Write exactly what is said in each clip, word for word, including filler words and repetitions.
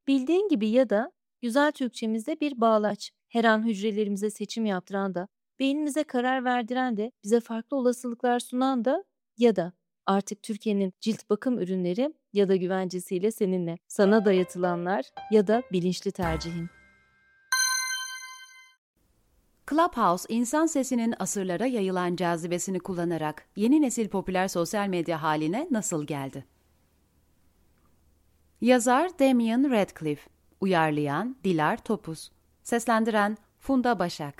Bildiğin gibi ya da güzel Türkçemizde bir bağlaç. Her an hücrelerimize seçim yaptıran da, beynimize karar verdiren de, bize farklı olasılıklar sunan da ya da artık Türkiye'nin cilt bakım ürünleri ya da güvencesiyle seninle. Sana dayatılanlar ya da bilinçli tercihin. Clubhouse, insan sesinin asırlara yayılan cazibesini kullanarak yeni nesil popüler sosyal medya haline nasıl geldi? Yazar Damian Radcliffe, uyarlayan Dilar Topuz, seslendiren Funda Başak.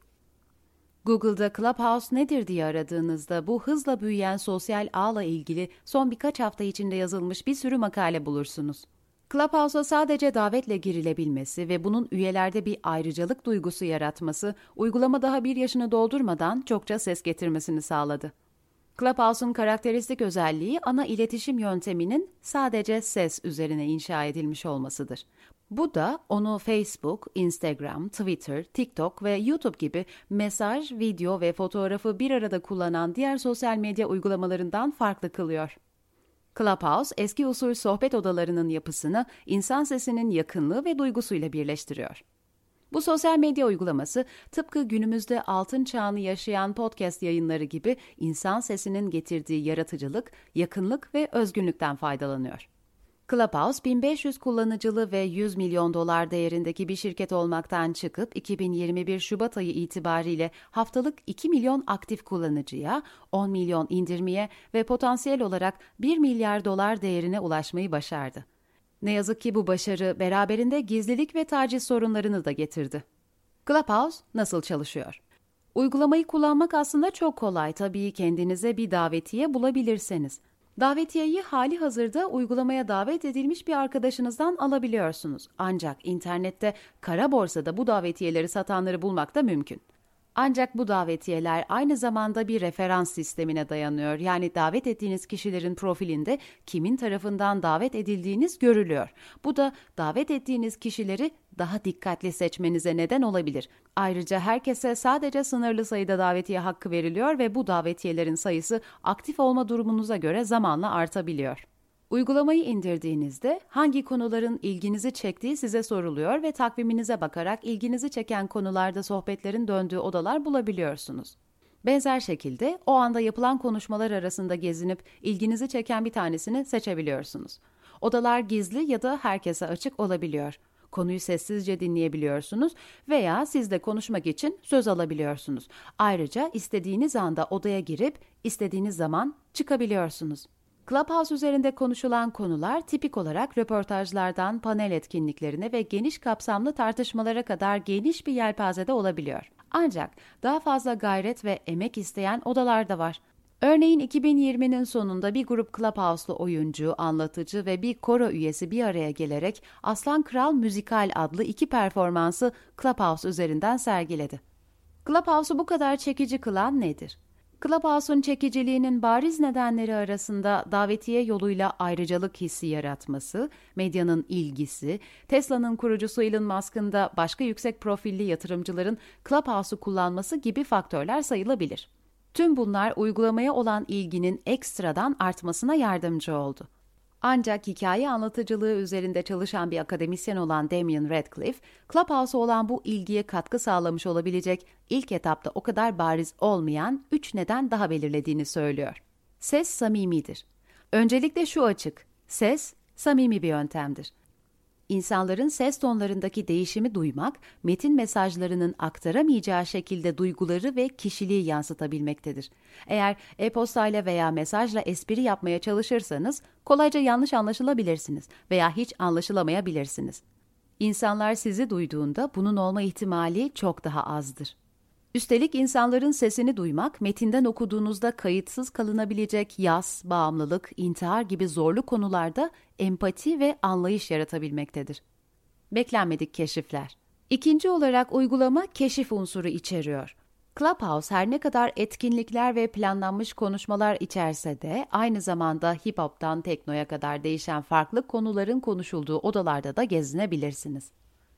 Google'da Clubhouse nedir diye aradığınızda bu hızla büyüyen sosyal ağla ilgili son birkaç hafta içinde yazılmış bir sürü makale bulursunuz. Clubhouse'a sadece davetle girilebilmesi ve bunun üyelerde bir ayrıcalık duygusu yaratması, uygulama daha bir yaşını doldurmadan çokça ses getirmesini sağladı. Clubhouse'un karakteristik özelliği ana iletişim yönteminin sadece ses üzerine inşa edilmiş olmasıdır. Bu da onu Facebook, Instagram, Twitter, TikTok ve YouTube gibi mesaj, video ve fotoğrafı bir arada kullanan diğer sosyal medya uygulamalarından farklı kılıyor. Clubhouse, eski usul sohbet odalarının yapısını insan sesinin yakınlığı ve duygusuyla birleştiriyor. Bu sosyal medya uygulaması tıpkı günümüzde altın çağını yaşayan podcast yayınları gibi insan sesinin getirdiği yaratıcılık, yakınlık ve özgünlükten faydalanıyor. Clubhouse, bin beş yüz kullanıcılı ve yüz milyon dolar değerindeki bir şirket olmaktan çıkıp iki bin yirmi bir Şubat ayı itibariyle haftalık iki milyon aktif kullanıcıya, on milyon indirmeye ve potansiyel olarak bir milyar dolar değerine ulaşmayı başardı. Ne yazık ki bu başarı beraberinde gizlilik ve taciz sorunlarını da getirdi. Clubhouse nasıl çalışıyor? Uygulamayı kullanmak aslında çok kolay, tabii kendinize bir davetiye bulabilirseniz. Davetiyeyi hali hazırda uygulamaya davet edilmiş bir arkadaşınızdan alabiliyorsunuz. Ancak internette kara borsada bu davetiyeleri satanları bulmak da mümkün. Ancak bu davetiyeler aynı zamanda bir referans sistemine dayanıyor. Yani davet ettiğiniz kişilerin profilinde kimin tarafından davet edildiğiniz görülüyor. Bu da davet ettiğiniz kişileri daha dikkatli seçmenize neden olabilir. Ayrıca herkese sadece sınırlı sayıda davetiye hakkı veriliyor ve bu davetiyelerin sayısı aktif olma durumunuza göre zamanla artabiliyor. Uygulamayı indirdiğinizde hangi konuların ilginizi çektiği size soruluyor ve takviminize bakarak ilginizi çeken konularda sohbetlerin döndüğü odalar bulabiliyorsunuz. Benzer şekilde o anda yapılan konuşmalar arasında gezinip ilginizi çeken bir tanesini seçebiliyorsunuz. Odalar gizli ya da herkese açık olabiliyor. Konuyu sessizce dinleyebiliyorsunuz veya siz de konuşmak için söz alabiliyorsunuz. Ayrıca istediğiniz anda odaya girip istediğiniz zaman çıkabiliyorsunuz. Clubhouse üzerinde konuşulan konular tipik olarak röportajlardan panel etkinliklerine ve geniş kapsamlı tartışmalara kadar geniş bir yelpazede olabiliyor. Ancak daha fazla gayret ve emek isteyen odalar da var. Örneğin iki bin yirminin sonunda bir grup Clubhouse'lu oyuncu, anlatıcı ve bir koro üyesi bir araya gelerek Aslan Kral Müzikal adlı iki performansı Clubhouse üzerinden sergiledi. Clubhouse'u bu kadar çekici kılan nedir? Clubhouse'un çekiciliğinin bariz nedenleri arasında davetiye yoluyla ayrıcalık hissi yaratması, medyanın ilgisi, Tesla'nın kurucusu Elon Musk'ın da başka yüksek profilli yatırımcıların Clubhouse'u kullanması gibi faktörler sayılabilir. Tüm bunlar uygulamaya olan ilginin ekstradan artmasına yardımcı oldu. Ancak hikaye anlatıcılığı üzerinde çalışan bir akademisyen olan Damian Radcliffe, Clubhouse'a olan bu ilgiye katkı sağlamış olabilecek ilk etapta o kadar bariz olmayan üç neden daha belirlediğini söylüyor. Ses samimidir. Öncelikle şu açık, ses samimi bir yöntemdir. İnsanların ses tonlarındaki değişimi duymak, metin mesajlarının aktaramayacağı şekilde duyguları ve kişiliği yansıtabilmektedir. Eğer e-postayla veya mesajla espri yapmaya çalışırsanız, kolayca yanlış anlaşılabilirsiniz veya hiç anlaşılamayabilirsiniz. İnsanlar sizi duyduğunda bunun olma ihtimali çok daha azdır. Üstelik insanların sesini duymak, metinden okuduğunuzda kayıtsız kalınabilecek yas, bağımlılık, intihar gibi zorlu konularda empati ve anlayış yaratabilmektedir. Beklenmedik keşifler. İkinci olarak uygulama keşif unsuru içeriyor. Clubhouse her ne kadar etkinlikler ve planlanmış konuşmalar içerse de aynı zamanda hip-hop'tan teknoya kadar değişen farklı konuların konuşulduğu odalarda da gezinebilirsiniz.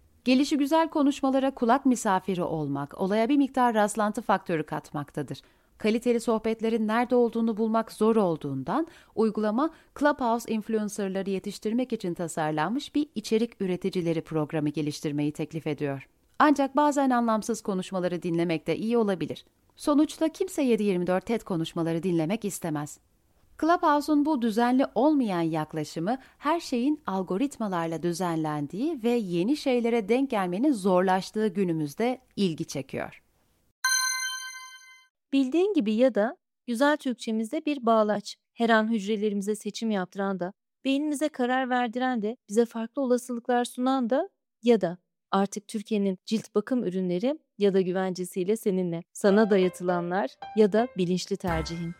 Gelişigüzel konuşmalara kulak misafiri olmak, olaya bir miktar rastlantı faktörü katmaktadır. Kaliteli sohbetlerin nerede olduğunu bulmak zor olduğundan uygulama Clubhouse influencerları yetiştirmek için tasarlanmış bir içerik üreticileri programı geliştirmeyi teklif ediyor. Ancak bazen anlamsız konuşmaları dinlemek de iyi olabilir. Sonuçta kimse yedi yirmi dört TED konuşmaları dinlemek istemez. Clubhouse'un bu düzenli olmayan yaklaşımı her şeyin algoritmalarla düzenlendiği ve yeni şeylere denk gelmenin zorlaştığı günümüzde ilgi çekiyor. Bildiğin gibi ya da güzel Türkçemizde bir bağlaç, her an hücrelerimize seçim yaptıran da, beynimize karar verdiren de, bize farklı olasılıklar sunan da ya da artık Türkiye'nin cilt bakım ürünleri ya da güvencesiyle seninle, sana dayatılanlar ya da bilinçli tercihin.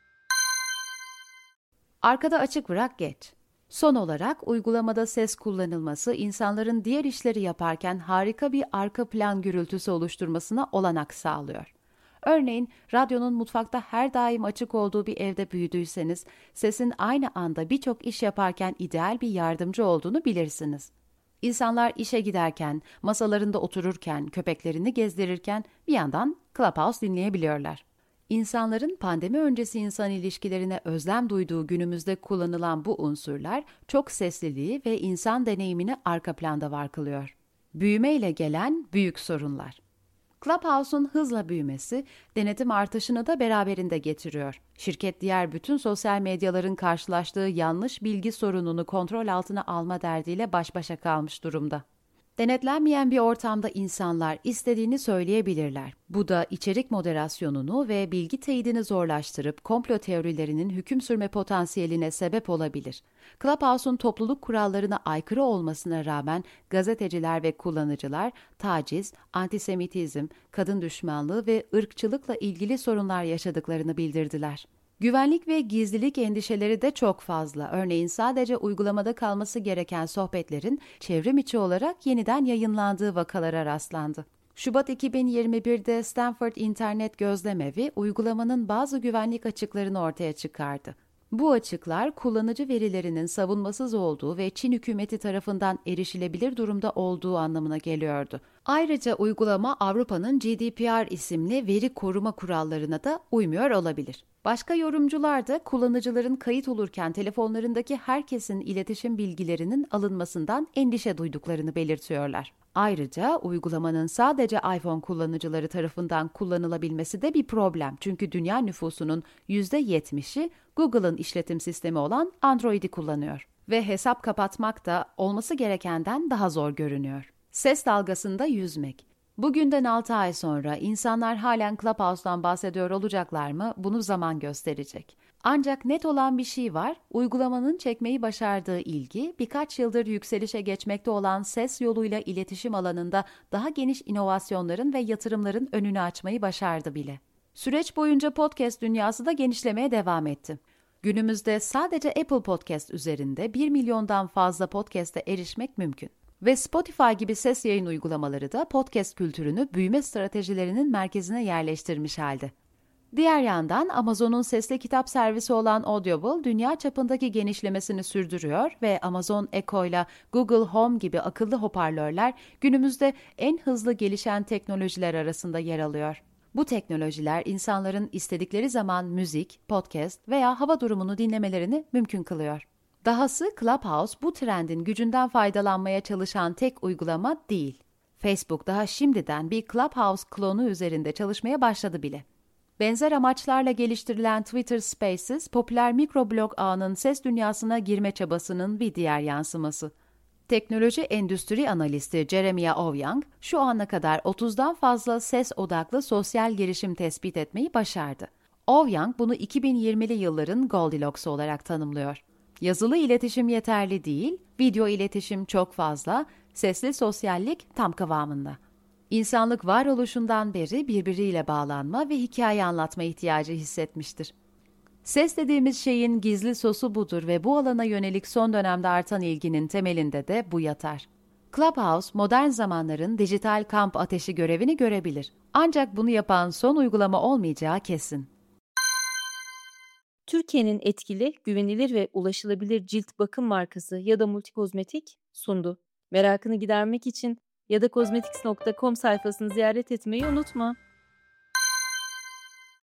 Arkada açık bırak geç. Son olarak uygulamada ses kullanılması insanların diğer işleri yaparken harika bir arka plan gürültüsü oluşturmasına olanak sağlıyor. Örneğin radyonun mutfakta her daim açık olduğu bir evde büyüdüyseniz, sesin aynı anda birçok iş yaparken ideal bir yardımcı olduğunu bilirsiniz. İnsanlar işe giderken, masalarında otururken, köpeklerini gezdirirken bir yandan Clubhouse dinleyebiliyorlar. İnsanların pandemi öncesi insan ilişkilerine özlem duyduğu günümüzde kullanılan bu unsurlar çok sesliliği ve insan deneyimini arka planda var kılıyor. Büyümeyle gelen büyük sorunlar. Clubhouse'un hızla büyümesi, denetim artışını da beraberinde getiriyor. Şirket diğer bütün sosyal medyaların karşılaştığı yanlış bilgi sorununu kontrol altına alma derdiyle baş başa kalmış durumda. Denetlenmeyen bir ortamda insanlar istediğini söyleyebilirler. Bu da içerik moderasyonunu ve bilgi teyidini zorlaştırıp komplo teorilerinin hüküm sürme potansiyeline sebep olabilir. Clubhouse'un topluluk kurallarına aykırı olmasına rağmen gazeteciler ve kullanıcılar taciz, antisemitizm, kadın düşmanlığı ve ırkçılıkla ilgili sorunlar yaşadıklarını bildirdiler. Güvenlik ve gizlilik endişeleri de çok fazla. Örneğin sadece uygulamada kalması gereken sohbetlerin çevrim içi olarak yeniden yayınlandığı vakalara rastlandı. Şubat iki bin yirmi birde Stanford İnternet Gözlemevi uygulamanın bazı güvenlik açıklarını ortaya çıkardı. Bu açıklar kullanıcı verilerinin savunmasız olduğu ve Çin hükümeti tarafından erişilebilir durumda olduğu anlamına geliyordu. Ayrıca uygulama Avrupa'nın G D P R isimli veri koruma kurallarına da uymuyor olabilir. Başka yorumcular da kullanıcıların kayıt olurken telefonlarındaki herkesin iletişim bilgilerinin alınmasından endişe duyduklarını belirtiyorlar. Ayrıca uygulamanın sadece iPhone kullanıcıları tarafından kullanılabilmesi de bir problem. Çünkü dünya nüfusunun yüzde yetmişi Google'ın işletim sistemi olan Android'i kullanıyor. Ve hesap kapatmak da olması gerekenden daha zor görünüyor. Ses dalgasında yüzmek. Bugünden altı ay sonra insanlar halen Clubhouse'dan bahsediyor olacaklar mı? Bunu zaman gösterecek. Ancak net olan bir şey var, uygulamanın çekmeyi başardığı ilgi, birkaç yıldır yükselişe geçmekte olan ses yoluyla iletişim alanında daha geniş inovasyonların ve yatırımların önünü açmayı başardı bile. Süreç boyunca podcast dünyası da genişlemeye devam etti. Günümüzde sadece Apple Podcast üzerinde bir milyondan fazla podcast'e erişmek mümkün. Ve Spotify gibi ses yayın uygulamaları da podcast kültürünü büyüme stratejilerinin merkezine yerleştirmiş halde. Diğer yandan Amazon'un sesli kitap servisi olan Audible, dünya çapındaki genişlemesini sürdürüyor ve Amazon Echo ile Google Home gibi akıllı hoparlörler günümüzde en hızlı gelişen teknolojiler arasında yer alıyor. Bu teknolojiler insanların istedikleri zaman müzik, podcast veya hava durumunu dinlemelerini mümkün kılıyor. Dahası Clubhouse bu trendin gücünden faydalanmaya çalışan tek uygulama değil. Facebook daha şimdiden bir Clubhouse klonu üzerinde çalışmaya başladı bile. Benzer amaçlarla geliştirilen Twitter Spaces, popüler mikroblog ağının ses dünyasına girme çabasının bir diğer yansıması. Teknoloji endüstri analisti Jeremiah Owyang, şu ana kadar otuzdan fazla ses odaklı sosyal girişim tespit etmeyi başardı. Owyang bunu iki bin yirmili yılların Goldilocks olarak tanımlıyor. Yazılı iletişim yeterli değil, video iletişim çok fazla, sesli sosyallik tam kıvamında. İnsanlık varoluşundan beri birbiriyle bağlanma ve hikaye anlatma ihtiyacı hissetmiştir. Ses dediğimiz şeyin gizli sosu budur ve bu alana yönelik son dönemde artan ilginin temelinde de bu yatar. Clubhouse, modern zamanların dijital kamp ateşi görevini görebilir. Ancak bunu yapan son uygulama olmayacağı kesin. Türkiye'nin etkili, güvenilir ve ulaşılabilir cilt bakım markası ya da Multikozmetik sundu. Merakını gidermek için ya da kozmetiks nokta com sayfasını ziyaret etmeyi unutma.